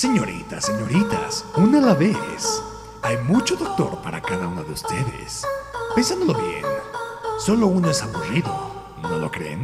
Señoritas, señoritas, una a la vez. Hay mucho doctor para cada uno de ustedes. Pensándolo bien, solo uno es aburrido, ¿no lo creen?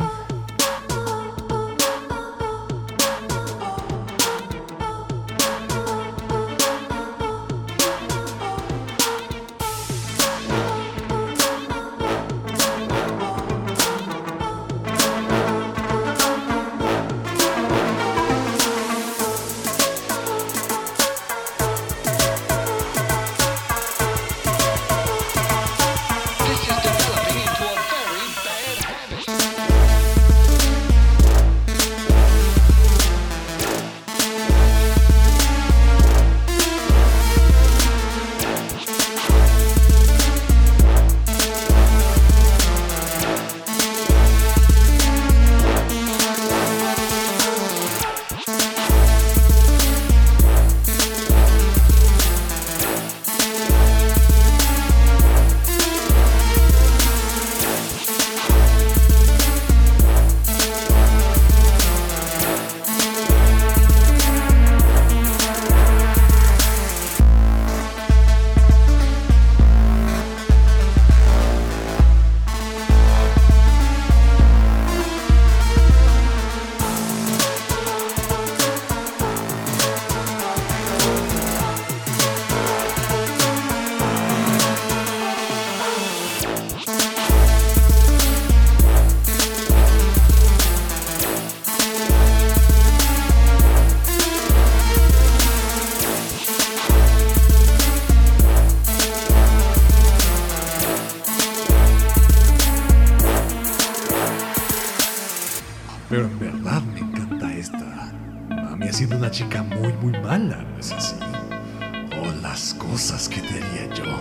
Pero en verdad me encanta esta. Mami ha sido una chica muy mala, ¿no es así? Oh, las cosas que te haría yo.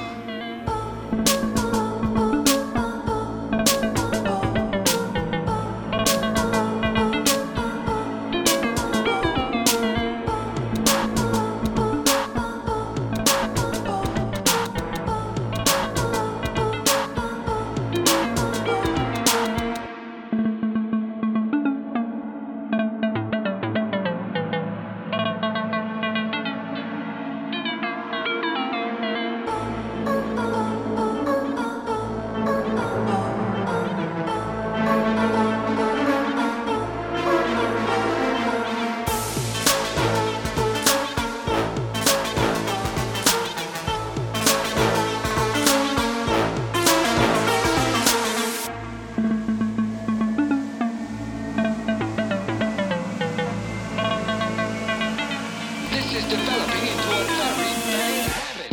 Developing into a very bad habit.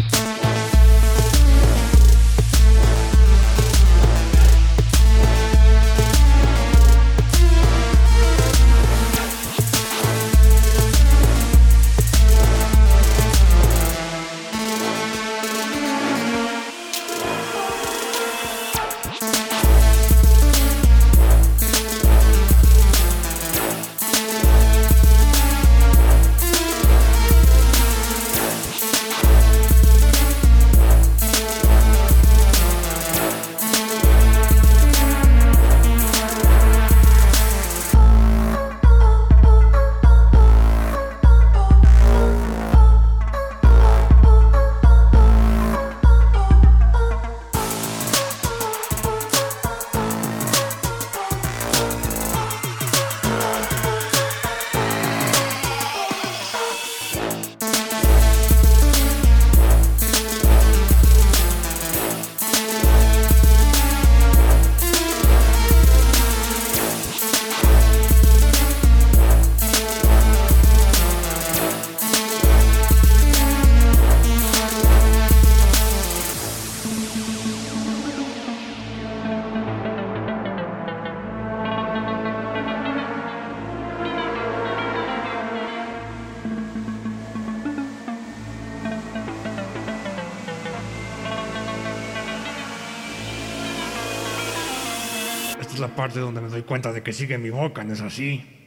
Esta es la parte donde me doy cuenta de que sigue mi boca, ¿no es así?